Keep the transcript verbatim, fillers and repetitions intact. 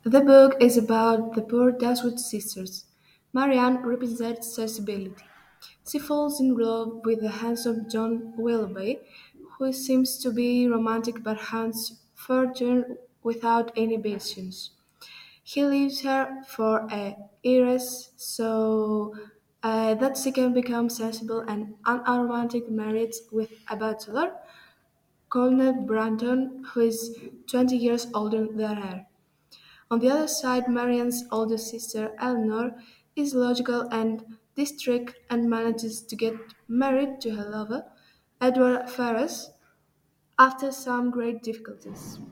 The book is about the poor Dashwood sisters. Marianne represents sensibility. She falls in love with the handsome John Willoughby, who seems to be romantic but hunts fortune without any patience. He leaves her for a heiress so uh, that she can become sensible and unromantic marriage with a bachelor, Colonel Brandon, who is twenty years older than her. On the other side, Marianne's older sister, Eleanor, is logical and district and manages to get married to her lover, Edward Ferrars, after some great difficulties.